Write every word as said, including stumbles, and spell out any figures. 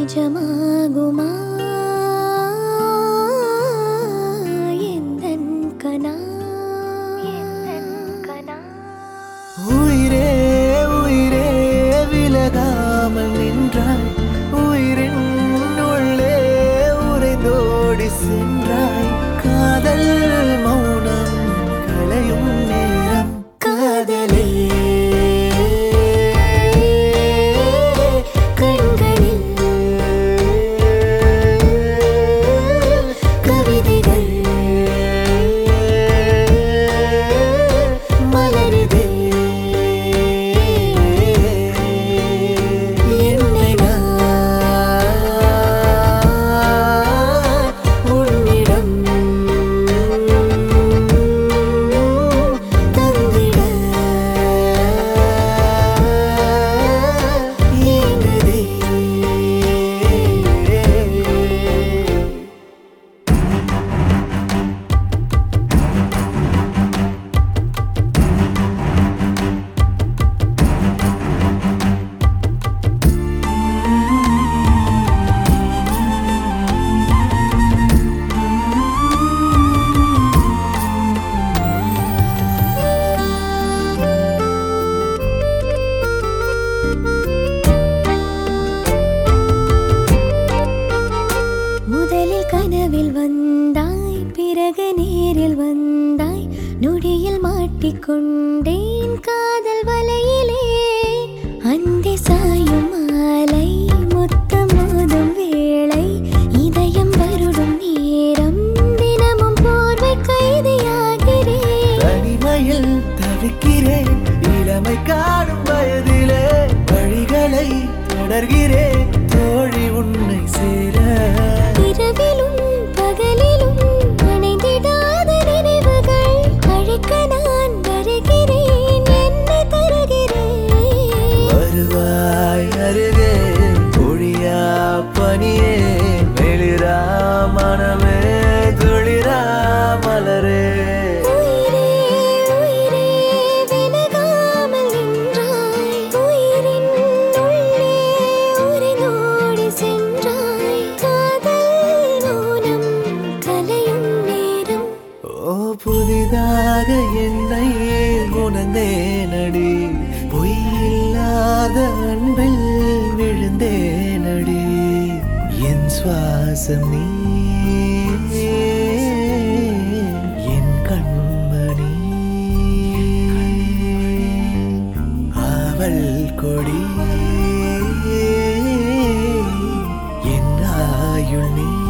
நிஜமாகுமா எந்தன் கனா உயிரே உயிரே விலகாமல் நின்றாய் உயிரின் உள்ளே உறைந்தோடி சென்றாய் காதல் மௌனம் கலையும் நேரம் காதலே கனவில் வந்தாய் பிறகு நேரில் வந்தாய் நொடியில் மாட்டிக்கொண்டேன் காதல் வலையிலே அந்தி சாயும் மாலை முத்தம் மோதும் வேளை இதயம் வருடும் நேரம் தினமும் போர்வை கைதியாகிறேன் தனிமையில் தவிக்கிறேன் இளமை காணும் வயதிலே வழிகளை தொடர்கிறேன் தோழி உன்னை சேர இரவிலும் பகலிலும் அணைந்திடாத நினைவுகள் அழைக்க நான் வருகிறேன் என்னை தருகிறேன் வருவாய் அருகே பொழியா பனியே மெளிரா மனமே துளிரா மலரே புதிதாக என்னை உணர்ந்தேனடி பொய்யில்லாத அன்பில் விழுந்தேனடி என் சுவாசம் நீ என் கண்மணி அவள் கொடி என் ஆயுள் நீ